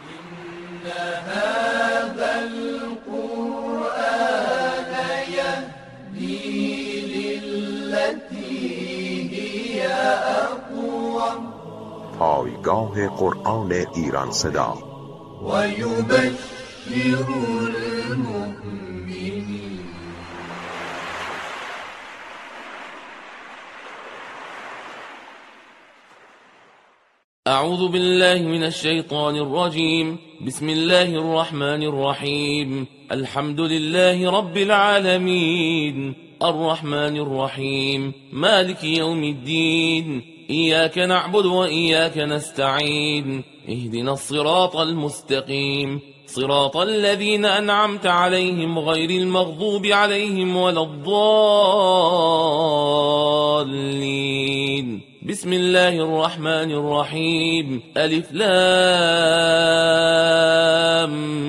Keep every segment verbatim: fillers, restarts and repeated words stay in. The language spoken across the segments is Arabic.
إن هذا القرآن يهدي للتي هي أقوم. پایگاه قرآن ایران صدا و یبشر المؤمنین. أعوذ بالله من الشيطان الرجيم. بسم الله الرحمن الرحيم. الحمد لله رب العالمين الرحمن الرحيم مالك يوم الدين. إياك نعبد وإياك نستعين. اهدنا الصراط المستقيم صراط الذين أنعمت عليهم غير المغضوب عليهم ولا الضالين. بسم الله الرحمن الرحيم. ألف لام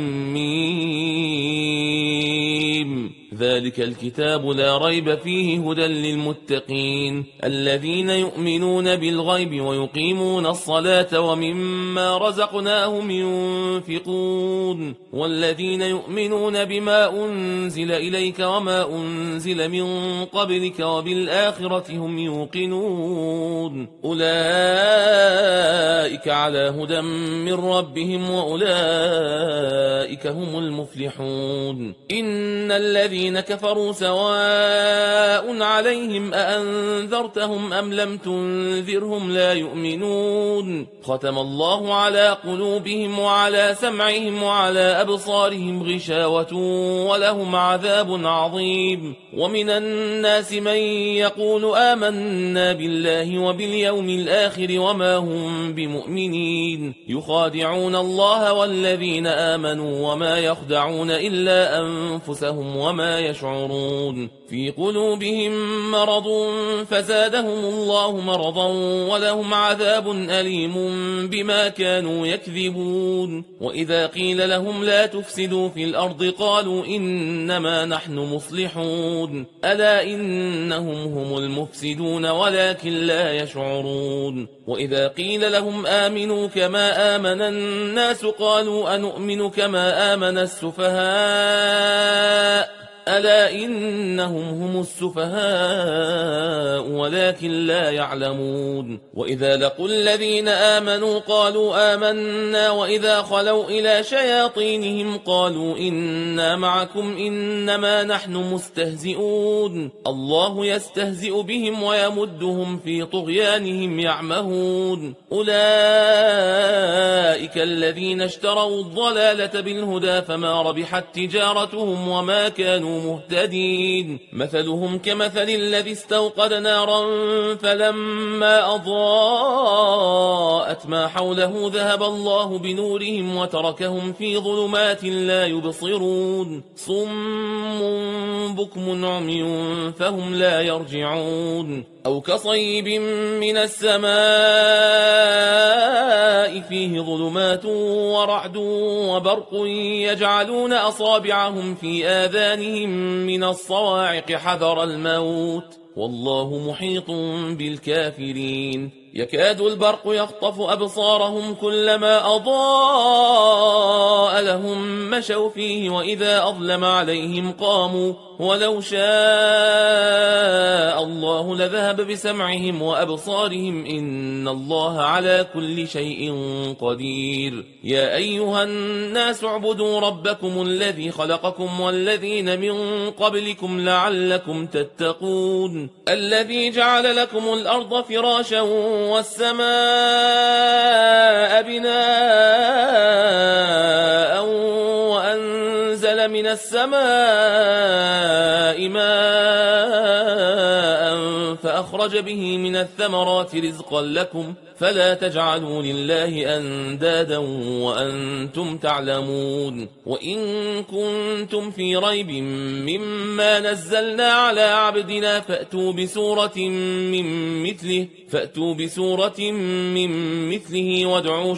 ميم. ذلك الكتاب لا ريب فيه هدى للمتقين الذين يؤمنون بالغيب ويقيمون الصلاة ومما رزقناهم ينفقون والذين يؤمنون بما أنزل إليك وما أنزل من قبلك وبالآخرة هم يوقنون أولئك على هدى من ربهم وأولئك هم المفلحون. إن الذين كفروا سواء عليهم أأنذرتهم أم لم تنذرهم لا يؤمنون. ختم الله على قلوبهم وعلى سمعهم وعلى أبصارهم غشاوة ولهم عذاب عظيم. ومن الناس من يقول آمنا بالله وباليوم الآخر وما هم بمؤمنين. يخادعون الله والذين آمنوا وما يخدعون إلا أنفسهم وما يشعرون. في قلوبهم مرض فزادهم الله مرضا ولهم عذاب أليم بما كانوا يكذبون. وإذا قيل لهم لا تفسدوا في الأرض قالوا إنما نحن مصلحون. ألا إنهم هم المفسدون ولكن لا يشعرون. وإذا قيل لهم آمنوا كما آمن الناس قالوا أنؤمن كما آمن السفهاء. ألا إنهم هم السفهاء ولكن لا يعلمون. وإذا لقوا الذين آمنوا قالوا آمنا وإذا خلوا إلى شياطينهم قالوا إنا معكم إنما نحن مستهزئون. الله يستهزئ بهم ويمدهم في طغيانهم يعمهون. أولئك الذين اشتروا الضلالة بالهدى فما ربحت تجارتهم وما كانوا مهتدين. مثلهم كمثل الذي استوقد نارا فلما أضاءت ما حوله ذهب الله بنورهم وتركهم في ظلمات لا يبصرون. صم بكم عمي فهم لا يرجعون. أو كصيب من السماء فيه ظلمات ورعد وبرق يجعلون أصابعهم في آذانهم من الصواعق حذر الموت والله محيط بالكافرين. يكاد البرق يخطف أبصارهم كلما أضاء لهم مشوا فيه وإذا أظلم عليهم قاموا ولو شاء الله لذهب بسمعهم وأبصارهم إن الله على كل شيء قدير. يا أيها الناس اعبدوا ربكم الذي خلقكم والذين من قبلكم لعلكم تتقون. الذي جعل لكم الأرض فراشا والسماء بناء وأنزل من السماء ماء فأخرج به من الثمرات رزقا لكم فلا تجعلوا لله أندادا وأنتم تعلمون. وإن كنتم في ريب مما نزلنا على عبدنا فأتوا بسورة من مثله فأتوا بسورة من مثله وادعوا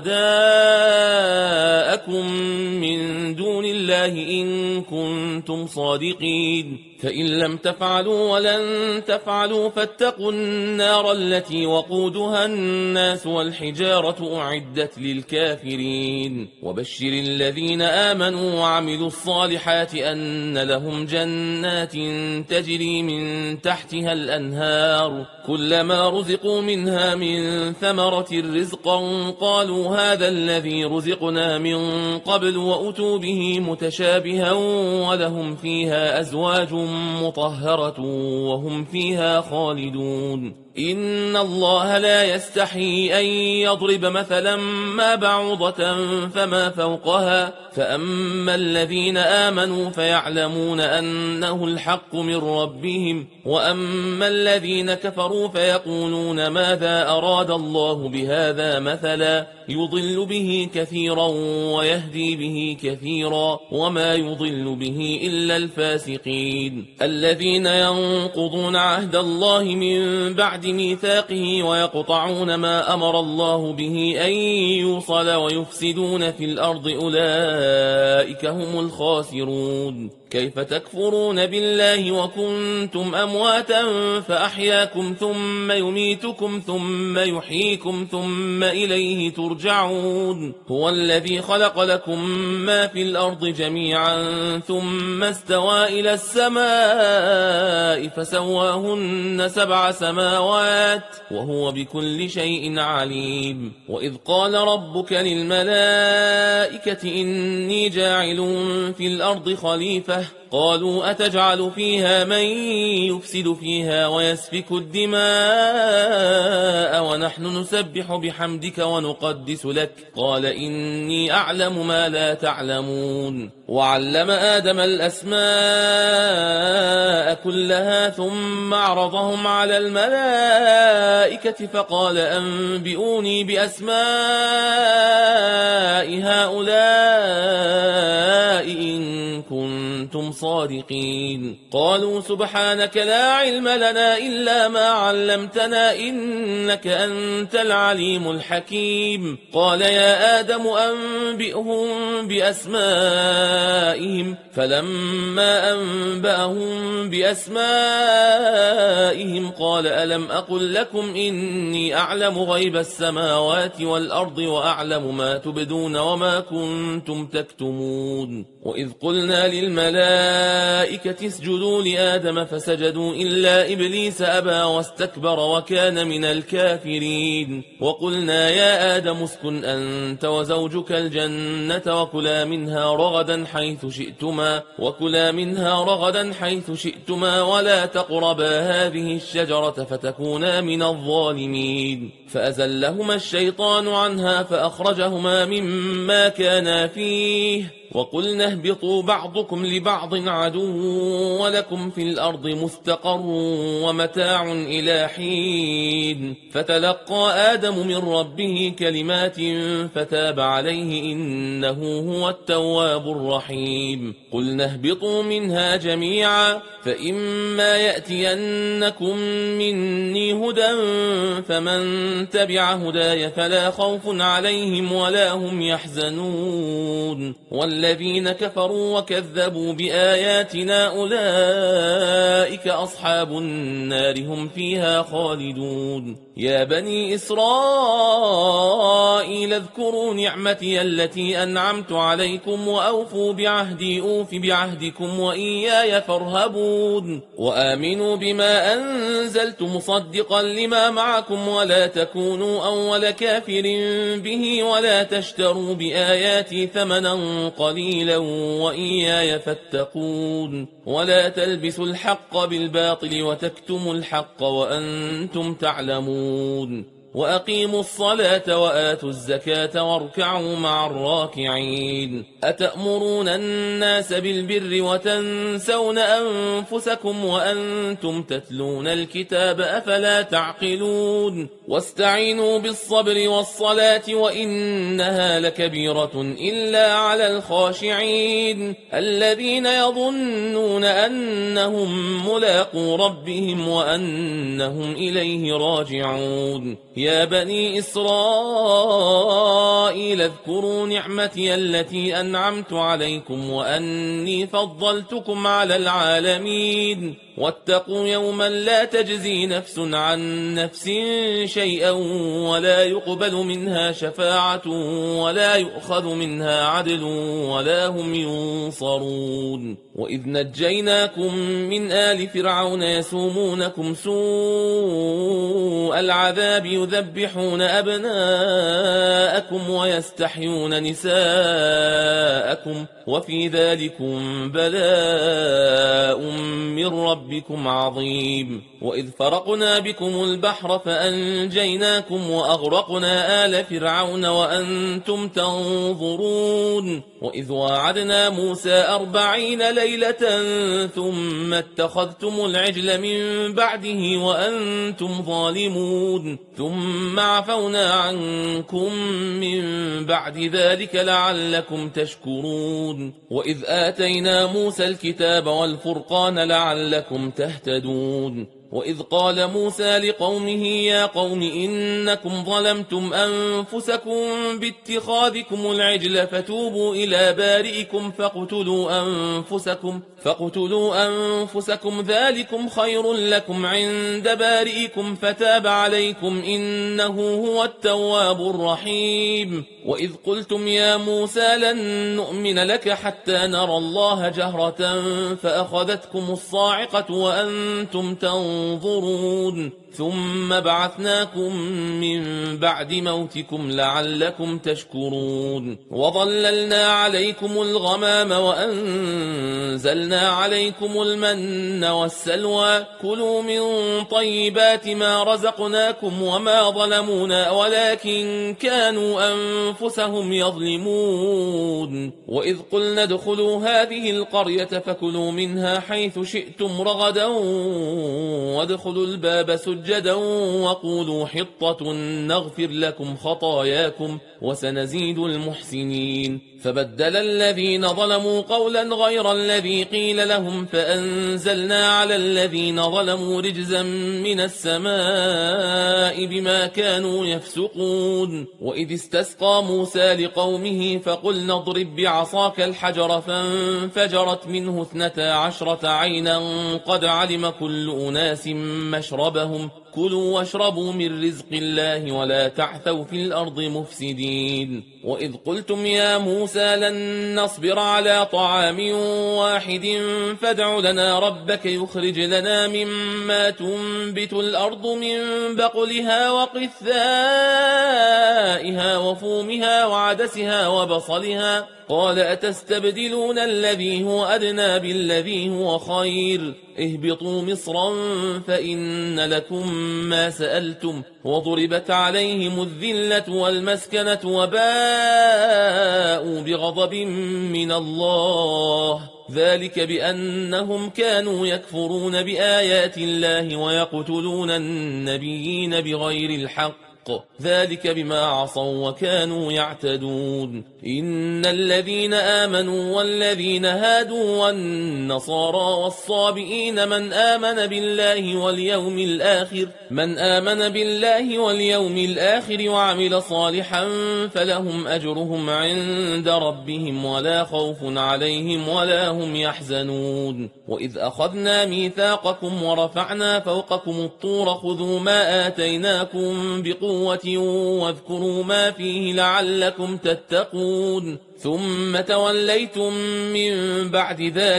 شهداءكم من دون الله إن كنتم صادقين فإن لم تفعلوا ولن تفعلوا فاتقوا النار التي وقودها الناس والحجارة أعدت للكافرين وبشر الذين آمنوا وعملوا الصالحات أن لهم جنات تجري من تحتها الأنهار كلما رزقوا منها من ثمرة رزقا قالوا هذا الذي رزقنا من قبل وأتوا به متشابها ولهم فيها أزواج مطهرة وهم فيها خالدون إن الله لا يستحي أن يضرب مثلا ما بعوضة فما فوقها فأما الذين آمنوا فيعلمون أنه الحق من ربهم وأما الذين كفروا فيقولون ماذا أراد الله بهذا مثلا يضل به كثيرا ويهدي به كثيرا وما يضل به إلا الفاسقين الذين ينقضون عهد الله من بعد ميثاقه ويقطعون ما أمر الله به أن يوصل ويفسدون في الأرض أولئك هم الخاسرون كيف تكفرون بالله وكنتم أمواتا فأحياكم ثم يميتكم ثم يحييكم ثم إليه ترجعون هو الذي خلق لكم ما في الأرض جميعا ثم استوى إلى السماء فسواهن سبع سماوات وهو بكل شيء عليم وإذ قال ربك للملائكة إني جاعل في الأرض خليفة قالوا أتجعل فيها من يفسد فيها ويسفك الدماء ونحن نسبح بحمدك ونقدس لك قال إني أعلم ما لا تعلمون وعلم آدم الأسماء كلها ثم عرضهم على الملائكة فقال أنبئوني بأسماء هؤلاء إن كنتم صادقين قالوا سبحانك لا علم لنا إلا ما علمتنا إنك أنت العليم الحكيم قال يا آدم أنبئهم بأسمائهم فلما أنبأهم بأسمائهم قال ألم أقل لكم إني أعلم غيب السماوات والأرض وأعلم ما تبدون وما كنتم تكتمون وإذ قلنا للملائكة اسجدوا لآدم فسجدوا إلا إبليس أبى واستكبر وكان من الكافرين وقلنا يا آدم اسكن أنت وزوجك الجنة وكلا منها رغدا حيث شئتما وكلا منها رغدا حيث شئتما ولا تقربا هذه الشجرة فتكونا من الظالمين فأزلهما الشيطان عنها فأخرجهما مما كانا فيه وقلنا اهبطوا بعضكم لبعض عدو ولكم في الأرض مستقر ومتاع إلى حين فتلقى آدم من ربه كلمات فتاب عليه إنه هو التواب الرحيم قلنا اهبطوا منها جميعا فإما يأتينكم مني هدى فمن تبع هداي فلا خوف عليهم ولا هم يحزنون والذين كفروا وكذبوا بآياتنا أولئك أصحاب النار هم فيها خالدون يا بني إسرائيل اذكروا نعمتي التي أنعمت عليكم وأوفوا بعهدي أوف بعهدكم وإياي فارهبون وآمنوا بما أنزلت مصدقا لما معكم ولا تكونوا أول كافر به ولا تشتروا بآياتي ثمنا قليلا وإياي فاتقون ولا تلبسوا الحق بالباطل وتكتموا الحق وأنتم تعلمون وأقيموا الصلاة وآتوا الزكاة واركعوا مع الراكعين أتأمرون الناس بالبر وتنسون أنفسكم وأنتم تتلون الكتاب أفلا تعقلون واستعينوا بالصبر والصلاة وإنها لكبيرة إلا على الخاشعين الذين يظنون أنهم ملاقو ربهم وأنهم إليه راجعون يا بني إسرائيل اذكروا نعمتي التي أنعمت عليكم وأني فضلتكم على العالمين واتقوا يوما لا تجزي نفس عن نفس شيئا ولا يقبل منها شفاعة ولا يؤخذ منها عدل ولا هم ينصرون وإذ نجيناكم من آل فرعون يسومونكم سوء العذاب يذبحون أبناءكم ويستحيون نساءكم وفي ذلكم بلاء من ربكم عظيم وإذ فرقنا بكم البحر فأنجيناكم وأغرقنا آل فرعون وأنتم تنظرون وإذ واعدنا موسى أربعين ليلة ثم اتخذتم العجل من بعده وأنتم ظالمون ثم عفونا عنكم من بعد ذلك لعلكم تشكرون وإذ آتينا موسى الكتاب والفرقان لعلكم تهتدون وإذ قال موسى لقومه يا قوم إنكم ظلمتم أنفسكم باتخاذكم العجل فتوبوا إلى بارئكم فاقتلوا أنفسكم فاقتلوا أنفسكم ذلكم خير لكم عند بارئكم فتاب عليكم إنه هو التواب الرحيم وإذ قلتم يا موسى لن نؤمن لك حتى نرى الله جهرة فأخذتكم الصاعقة وأنتم تنظرون ثم بعثناكم من بعد موتكم لعلكم تشكرون وظللنا عليكم الغمام وأنزلنا عليكم المن والسلوى كلوا من طيبات ما رزقناكم وما ظلمونا ولكن كانوا أنفسهم يظلمون وإذ قلنا ادخلوا هذه القرية فكلوا منها حيث شئتم رغدا وادخلوا الباب سجدا وقولوا حطة نغفر لكم خطاياكم وسنزيد المحسنين فبدل الذين ظلموا قولا غير الذي قيل لهم فأنزلنا على الذين ظلموا رجزا من السماء بما كانوا يفسقون وإذ استسقى موسى لقومه فقلنا اضرب بعصاك الحجر فانفجرت منه اثنتا عشرة عينا قد علم كل أناس مشربهم كلوا واشربوا من رزق الله ولا تعثوا في الأرض مفسدين وإذ قلتم يا موسى لن نصبر على طعام واحد فادع لنا ربك يخرج لنا مما تنبت الأرض من بقلها وقثائها وفومها وعدسها وبصلها قال أتستبدلون الذي هو أدنى بالذي هو خير اهبطوا مصرا فإن لكم ما سألتم وضربت عليهم الذلة والمسكنة وباءوا بغضب من الله ذلك بأنهم كانوا يكفرون بآيات الله ويقتلون النبيين بغير الحق ذلك بما عصوا وكانوا يعتدون إن الذين آمنوا والذين هادوا والنصارى والصابئين من آمن بالله واليوم الآخر من آمن بالله واليوم الآخر وعمل صالحا فلهم أجرهم عند ربهم ولا خوف عليهم ولا هم يحزنون وإذ أخذنا ميثاقكم ورفعنا فوقكم الطور خذوا ما آتيناكم بقوة واذكروا ما فيه لعلكم تتقون ثم توليتم من بعد ذلك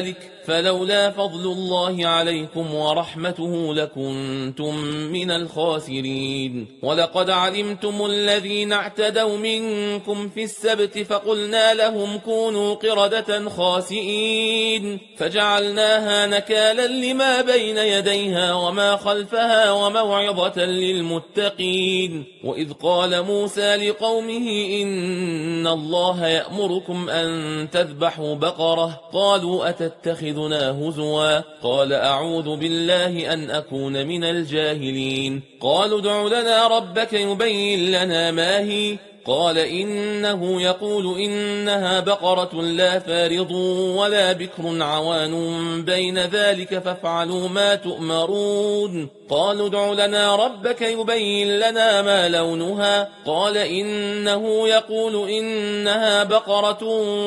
فلولا فضل الله عليكم ورحمته لكنتم من الخاسرين. ولقد علمتم الذين اعتدوا منكم في السبت فقلنا لهم كونوا قردة خاسئين فجعلناها نكالا لما بين يديها وما خلفها وموعظة للمتقين. وإذ قال موسى لقومه إن الله يأمركم أن تذبحوا بقرة قالوا أتتخذنا هزوا قال أعوذ بالله أن أكون من الجاهلين. قالوا ادع لنا ربك يبين لنا ما هي قال إنه يقول إنها بقرة لا فارض ولا بكر عوان بين ذلك فافعلوا ما تؤمرون. قالوا ادع لنا ربك يبين لنا ما لونها قال إنه يقول إنها بقرة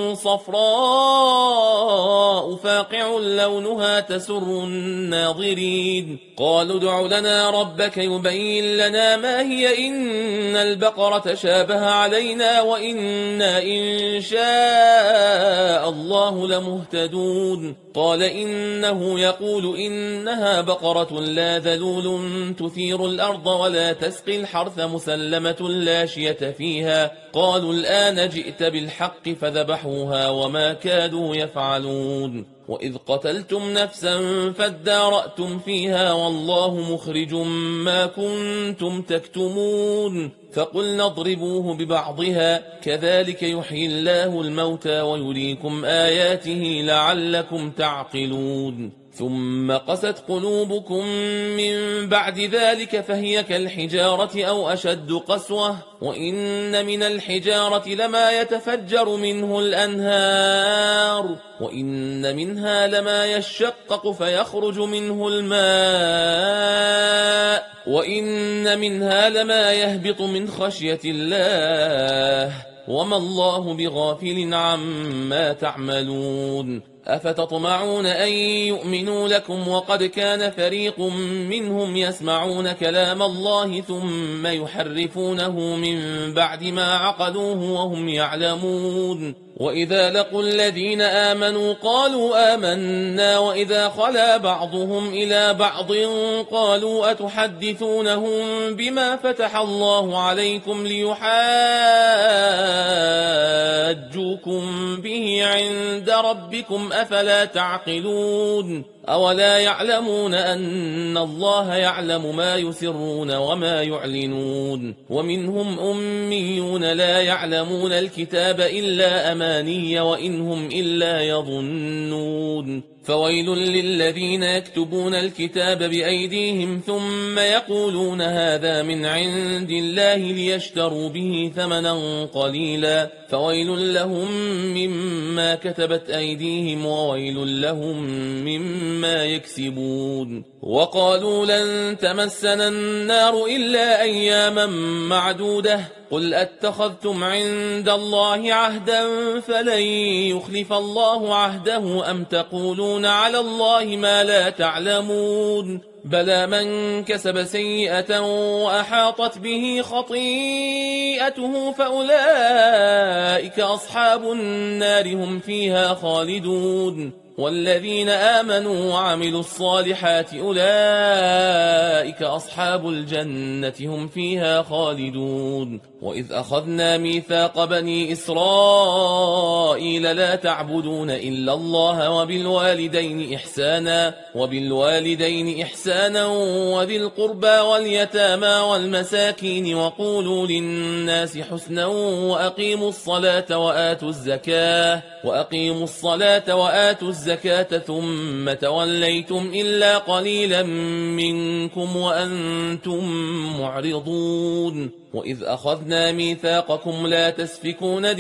صفراء فاقع لونها تسر الناظرين. قالوا ادع لنا ربك يبين لنا ما هي إن البقرة شابه علينا وإنا إن شاء الله لمهتدون. قال إنه يقول إنها بقرة لا ذلول تثير الأرض ولا تسقي الحرث مسلمة لا شية فيها. قالوا الآن جئت بالحق فذبحوها وما كادوا يفعلون. وإذ قتلتم نفسا فادارأتم فيها والله مخرج ما كنتم تكتمون. فقلنا اضربوه ببعضها كذلك يحيي الله الموتى ويريكم آياته لعلكم تعقلون. ثم قست قلوبكم من بعد ذلك فهي كالحجارة أو أشد قسوة وإن من الحجارة لما يتفجر منه الأنهار وإن منها لما يشقق فيخرج منه الماء وإن منها لما يهبط من خشية الله وما الله بغافل عما تعملون. أفتطمعون أن يؤمنوا لكم وقد كان فريق منهم يسمعون كلام الله ثم يحرفونه من بعد ما عقلوه وهم يعلمون. وإذا لقوا الذين آمنوا قالوا آمنا وإذا خلا بعضهم إلى بعض قالوا أتحدثونهم بما فتح الله عليكم ليحاجوكم به عند ربكم أفلا تعقلون. أولا يعلمون أن الله يعلم ما يسرون وما يعلنون. ومنهم أميون لا يعلمون الكتاب إلا أماني وإنهم إلا يظنون. فويل للذين يكتبون الكتاب بأيديهم ثم يقولون هذا من عند الله ليشتروا به ثمنا قليلا فويل لهم مما كتبت أيديهم وويل لهم مما يكسبون. وقالوا لن تمسنا النار إلا أياما معدودة قل أتخذتم عند الله عهدا فلن يخلف الله عهده أم تقولون على الله ما لا تعلمون. بلى من كسب سيئة وأحاطت به خطيئته فأولئك أصحاب النار هم فيها خالدون. والذين آمنوا وعملوا الصالحات أولئك أصحاب الجنة هم فيها خالدون. وإذ أخذنا ميثاق بني إسرائيل لا تعبدون إلا الله وبالوالدين إحسانا وبالوالدين إحسانا وذي القربى واليتامى والمساكين وقولوا للناس حسنا وأقيموا الصلاة وآتوا الزكاة وأقيموا الصلاة وآتوا الزكاة ثم توليتم إلا قليلا منكم وأنتم معرضون. وإذ أخذنا ميثاقكم لا تسفكون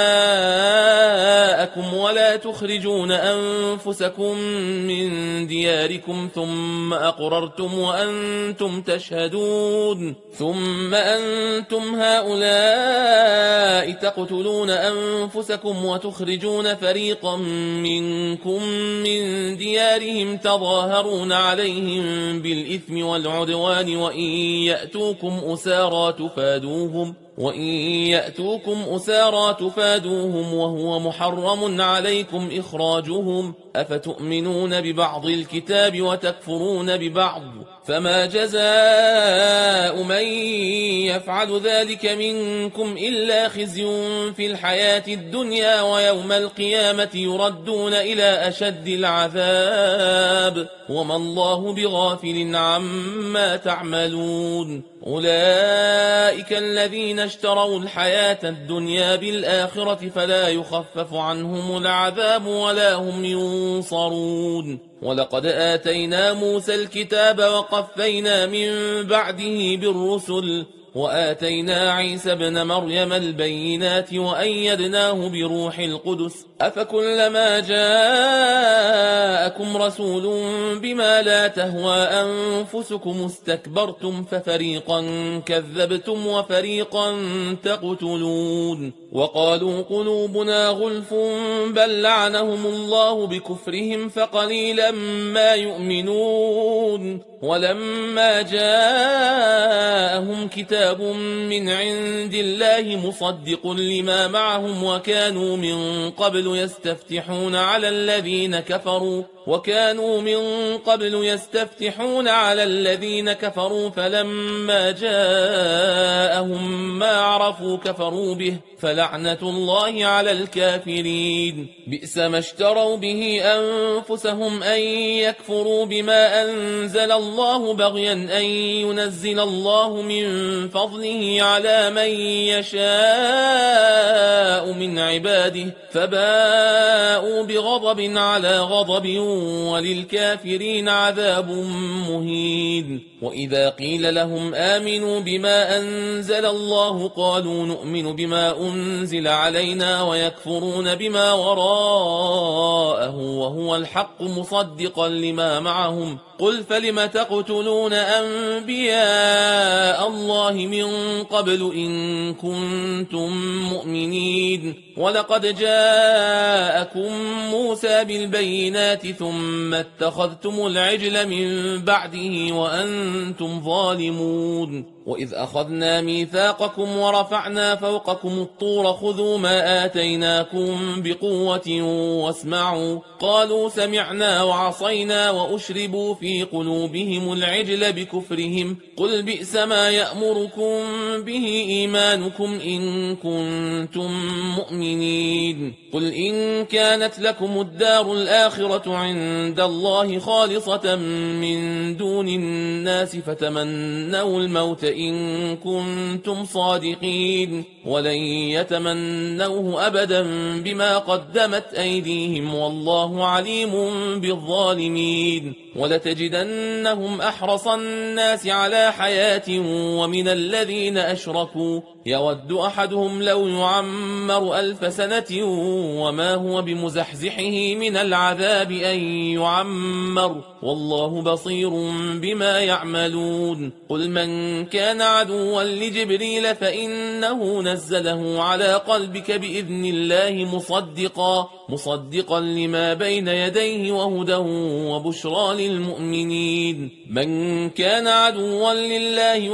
دماءكم ولا تخرجون أنفسكم من دياركم ثم أقررتم وأنتم تشهدون ثم أنتم هؤلاء تقتلون أنفسكم وتخرجون فريقا منكم من ديارهم تظاهرون عليهم بالإثم والعدوان وإن يأتوكم أسارى تفادوهم وإن يأتوكم أسارى تفادوهم وهو محرم عليكم إخراجهم أفتؤمنون ببعض الكتاب وتكفرون ببعض فما جزاء من يفعل ذلك منكم إلا خزي في الحياة الدنيا ويوم القيامة يردون إلى أشد العذاب وما الله بغافل عما تعملون أولئك الذين اشتروا الحياة الدنيا بالآخرة فلا يخفف عنهم العذاب ولا هم ينصرون ولقد آتينا موسى الكتاب وقفينا من بعده بالرسل وآتينا عيسى ابن مريم البينات وأيدناه بروح القدس أفكلما جاءكم رسول بما لا تهوى أنفسكم استكبرتم ففريقا كذبتم وفريقا تقتلون وقالوا قلوبنا غلف بل لعنهم الله بكفرهم فقليلا ما يؤمنون ولما جاءهم كتاب من عند الله مصدق لما معهم وكانوا من قبل يستفتحون على الذين كفروا وكانوا من قبل يستفتحون على الذين كفروا فلما جاءهم ما عرفوا كفروا به فلعنة الله على الكافرين بئس ما اشتروا به أنفسهم أن يكفروا بما أنزل الله بغيا أن ينزل الله من فضله على من يشاء من عباده فباءوا بغضب على غضب وللكافرين عذاب مهين وإذا قيل لهم آمنوا بما أنزل الله قالوا نؤمن بما أنزل علينا ويكفرون بما وراءه وهو الحق مصدقا لما معهم قل فلم تقتلون أنبياء الله من قبل إن كنتم مؤمنين ولقد جاءكم موسى بالبينات ثم اتخذتم العجل من بعده وأنتم ظالمون وإذ أخذنا ميثاقكم ورفعنا فوقكم الطور خذوا ما آتيناكم بقوة واسمعوا قالوا سمعنا وعصينا وأشربوا في قلوبهم العجل بكفرهم قل بئس ما يأمركم به إيمانكم إن كنتم مؤمنين قل إن كانت لكم الدار الآخرة عند الله خالصة من دون الناس فتمنوا الموت إن كنتم صادقين ولن يتمنوه أبدا بما قدمت أيديهم والله عليم بالظالمين ولتجدنهم أحرص الناس على حياة ومن الذين أشركوا يود أحدهم لو يعمر ألف سنة وما هو بمزحزحه من العذاب أن يعمر والله بصير بما يعملون قل من كان عدوا لجبريل فإنه نزله على قلبك بإذن الله مصدقا مصدقا لما بين يديه وهدى وبشرى للمؤمنين من كان عدوا لله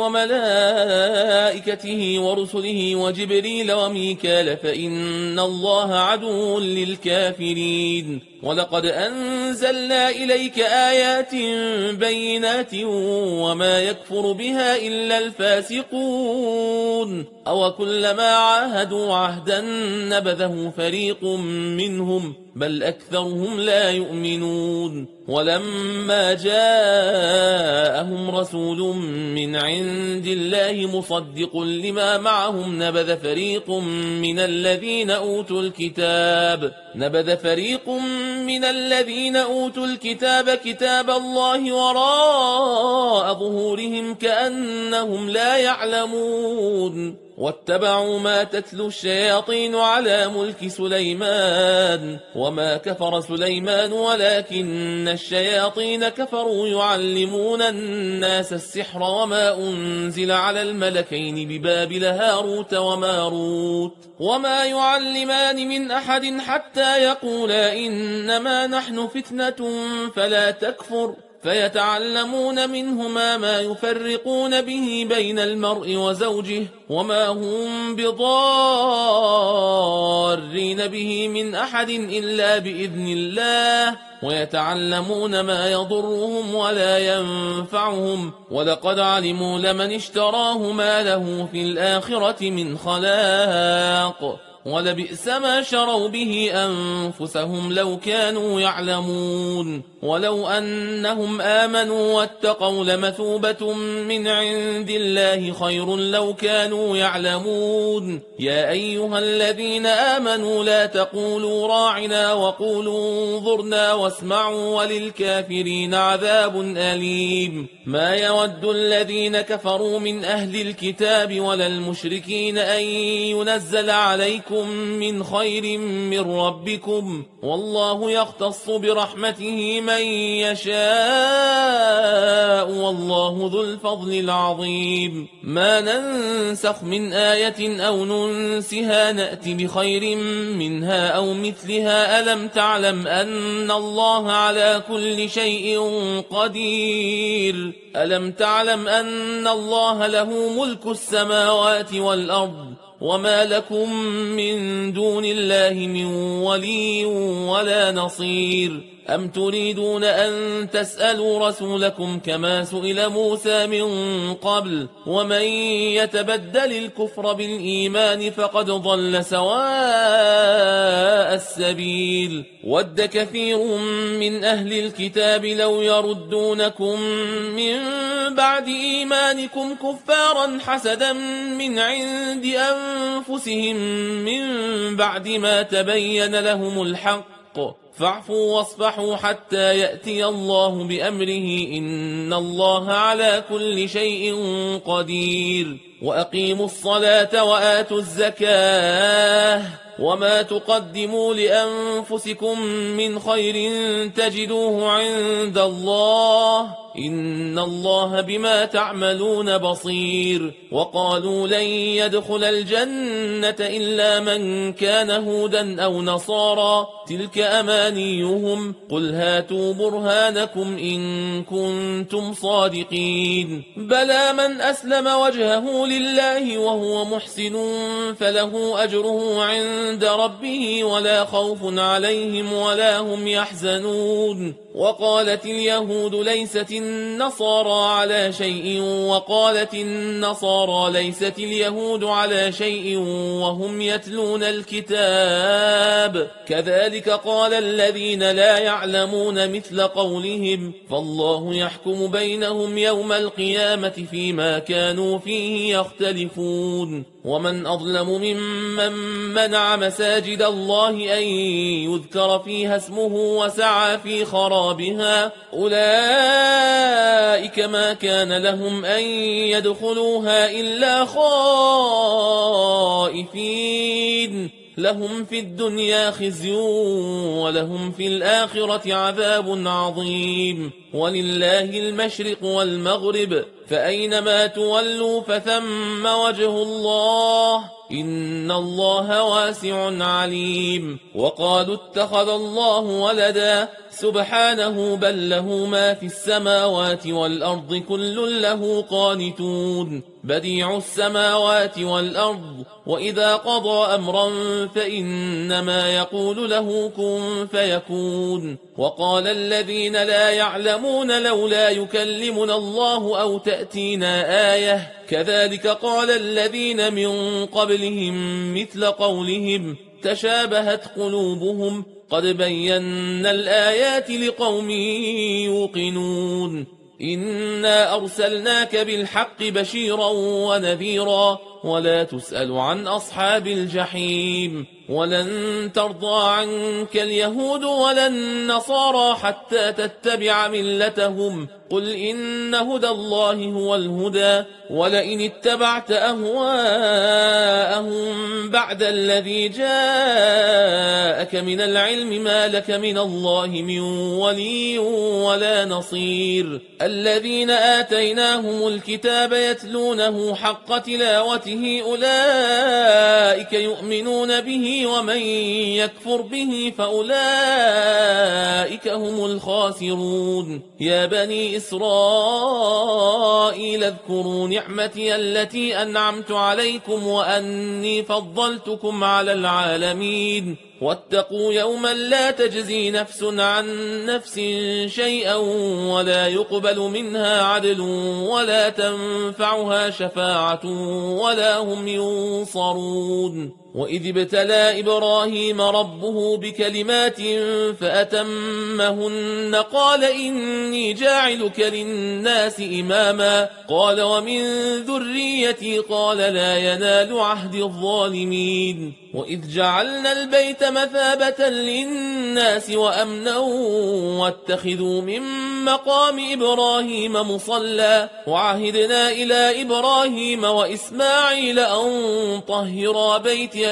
وملائكته ورسله وجبريل وميكال فإن الله عدو للكافرين ولقد أنزلنا إليك آيات بينات وما يكفر بها إلا الفاسقون أو كلما عاهدوا عهدا نبذه فريق منهم بل أكثرهم لا يؤمنون ولما جاءهم رسول من عند الله مصدق لما معهم نبذ فريق من الذين أوتوا الكتاب نبذ فريق من الذين أوتوا الكتاب كتاب الله وراء ظهورهم كأنهم لا يعلمون واتبعوا ما تتلو الشياطين على ملك سليمان وما كفر سليمان ولكن الشياطين كفروا يعلمون الناس السحر وما أنزل على الملكين ببابل هاروت وماروت وما يعلمان من أحد حتى يقولا إنما نحن فتنة فلا تكفر فيتعلمون منهما ما يفرقون به بين المرء وزوجه وما هم بضارين به من أحد إلا بإذن الله ويتعلمون ما يضرهم ولا ينفعهم ولقد علموا لمن اشتراه ما له في الآخرة من خلاق ولبئس ما شروا به أنفسهم لو كانوا يعلمون ولو أنهم آمنوا واتقوا لمثوبة من عند الله خير لو كانوا يعلمون يا أيها الذين آمنوا لا تقولوا راعنا وقولوا انظرنا واسمعوا وللكافرين عذاب أليم ما يود الذين كفروا من أهل الكتاب ولا المشركين أن ينزل عليكم من خير من ربكم والله يختص برحمته من يشاء والله ذو الفضل العظيم ما ننسخ من آية أو ننسها نأتي بخير منها أو مثلها ألم تعلم أن الله على كل شيء قدير ألم تعلم أن الله له ملك السماوات والأرض وما لكم من دون الله من ولي ولا نصير أم تريدون أن تسألوا رسولكم كما سئل موسى من قبل ومن يتبدل الكفر بالإيمان فقد ضل سواء السبيل ود كثير من أهل الكتاب لو يردونكم من بعد إيمانكم كفارا حسدا من عند أنفسهم من بعد ما تبين لهم الحق فاعفوا واصفحوا حتى يأتي الله بأمره إن الله على كل شيء قدير وأقيموا الصلاة وآتوا الزكاة وما تقدموا لأنفسكم من خير تجدوه عند الله إن الله بما تعملون بصير وقالوا لن يدخل الجنة إلا من كان هودا أو نصارى تلك أمانيهم قل هاتوا برهانكم إن كنتم صادقين بلى من أسلم وجهه لله وهو محسن فله أجره عند ربه ولا خوف عليهم ولا هم يحزنون وقالت اليهود ليست النصارى على شيء وقالت النصارى ليست اليهود على شيء وهم يتلون الكتاب كذلك قال الذين لا يعلمون مثل قولهم فالله يحكم بينهم يوم القيامة فيما كانوا فيه يختلفون ومن أظلم ممن منع مساجد الله أن يذكر فيها اسمه وسعى في خرابها أولئك ما كان لهم أن يدخلوها إلا خائفين لهم في الدنيا خزي ولهم في الآخرة عذاب عظيم ولله المشرق والمغرب فأينما تولوا فثم وجه الله إن الله واسع عليم وقالوا اتخذ الله ولدا سبحانه بل له ما في السماوات والأرض كل له قانتون بديع السماوات والأرض وإذا قضى أمرا فإنما يقول له كن فيكون وقال الذين لا يعلمون لولا يكلمنا الله أو تأتينا آية كذلك قال الذين من قبلهم مثل قولهم تشابهت قلوبهم قد بينا الآيات لقوم يوقنون إنا أرسلناك بالحق بشيرا ونذيرا ولا تسأل عن أصحاب الجحيم ولن ترضى عنك اليهود ولا النصارى حتى تتبع ملتهم قل إن هدى الله هو الهدى ولئن اتبعت أهواءهم بعد الذي جاءك من العلم ما لك من الله من ولي ولا نصير الذين آتيناهم الكتاب يتلونه حق تلاوته به أولئك يؤمنون به ومن يكفر به فأولئك هم الخاسرون يا بني إسرائيل اذكروا نعمتي التي أنعمت عليكم وأني فضلتكم على العالمين واتقوا يوما لا تجزي نفس عن نفس شيئا ولا يقبل منها عدل ولا تنفعها شفاعة ولا هم ينصرون وإذ ابتلى إبراهيم ربه بكلمات فأتمهن قال إني جاعلك للناس إماما قال ومن ذريتي قال لا ينال عهد الظالمين وإذ جعلنا البيت مثابة للناس وأمنا واتخذوا من مقام إبراهيم مصلى وعهدنا إلى إبراهيم وإسماعيل أن طهرا بيتي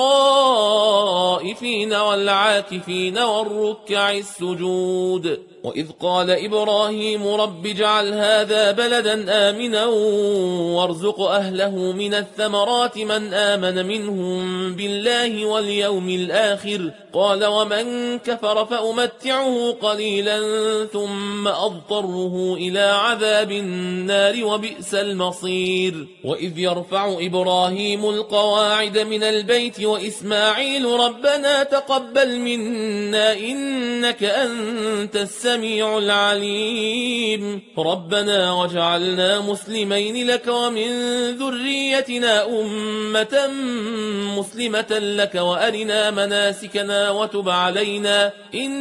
للطائفين والعاكفين والركع السجود وإذ قال إبراهيم رب اجعل هذا بلدا آمنا وارزق أهله من الثمرات من آمن منهم بالله واليوم الآخر قال ومن كفر فأمتعه قليلا ثم أضطره إلى عذاب النار وبئس المصير وإذ يرفع إبراهيم القواعد من البيت وإسماعيل ربنا تقبل منا إنك أنت السميع العليم ربنا واجعلنا مسلمين لك ومن ذريتنا أمة مسلمة لك وأرنا مناسكنا وتب علينا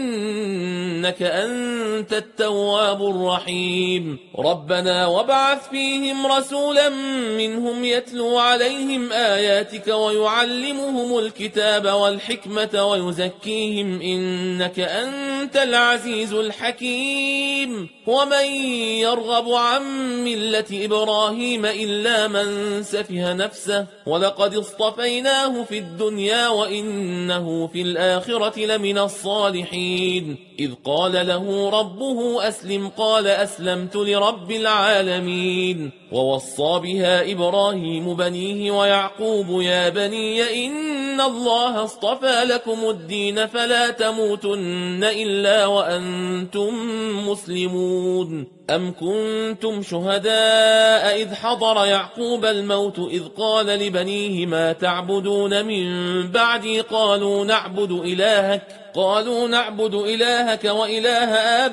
إنك أنت التواب الرحيم ربنا وابعث فيهم رسولا منهم يتلو عليهم آياتك ويعلمهم الكتاب والحكمة ويزكيهم إنك أنت العزيز الحكيم ومن يرغب عن ملة إبراهيم إلا من سفه نفسه ولقد اصطفيناه في الدنيا وإنه في الآخرة لمن الصالحين إذ قال له ربه أسلم قال أسلمت لرب العالمين ووصى بها إبراهيم بنيه ويعقوب يا بني إن الله اصطفى لكم الدين فلا تموتن إلا وأنتم مسلمون أم كنتم شهداء إذ حضر يعقوب الموت إذ قال لبنيه ما تعبدون من بعدي قالوا نعبد إلهك قالوا نعبد إلهك وإله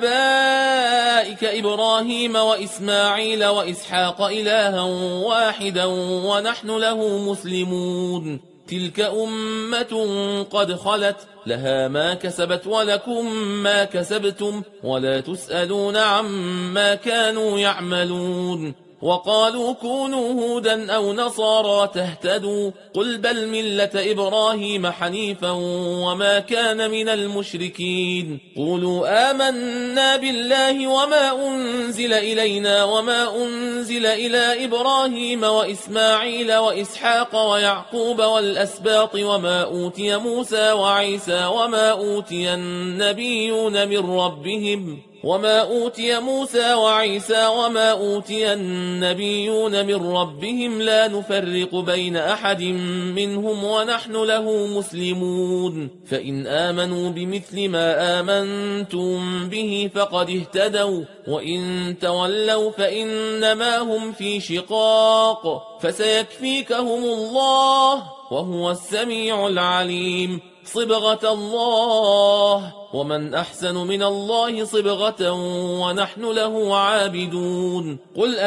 آبائك إبراهيم وإسماعيل وإسحاق إلها واحدا ونحن له مسلمون تلك أمة قد خلت لها ما كسبت ولكم ما كسبتم ولا تسألون عما كانوا يعملون وقالوا كونوا هودا أو نصارى تهتدوا قل بل ملة إبراهيم حنيفا وما كان من المشركين قولوا آمنا بالله وما أنزل إلينا وما أنزل إلى إبراهيم وإسماعيل وإسحاق ويعقوب والأسباط وما أوتي موسى وعيسى وما أوتي النبيون من ربهم وما أوتي موسى وعيسى وما أوتي النبيون من ربهم لا نفرق بين أحد منهم ونحن له مسلمون فإن آمنوا بمثل ما آمنتم به فقد اهتدوا وإن تولوا فإنما هم في شقاق فسيكفيكهم الله وهو السميع العليم صبغة الله ومن أحسن من الله صبغة ونحن له عابدون قل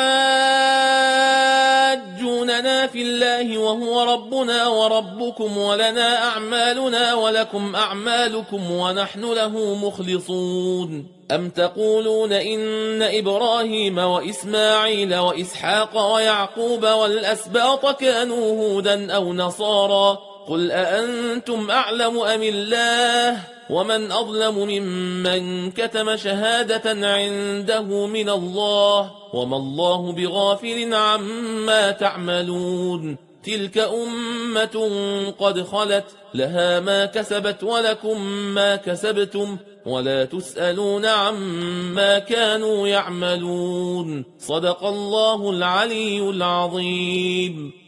أتحاجوننا في الله وهو ربنا وربكم ولنا أعمالنا ولكم أعمالكم ونحن له مخلصون أم تقولون إن إبراهيم وإسماعيل وإسحاق ويعقوب والأسباط كانوا هودا أو نصارى قل أأنتم أعلم أم الله ومن أظلم ممن كتم شهادة عنده من الله وما الله بغافل عما تعملون تلك أمة قد خلت لها ما كسبت ولكم ما كسبتم ولا تسألون عما كانوا يعملون صدق الله العلي العظيم.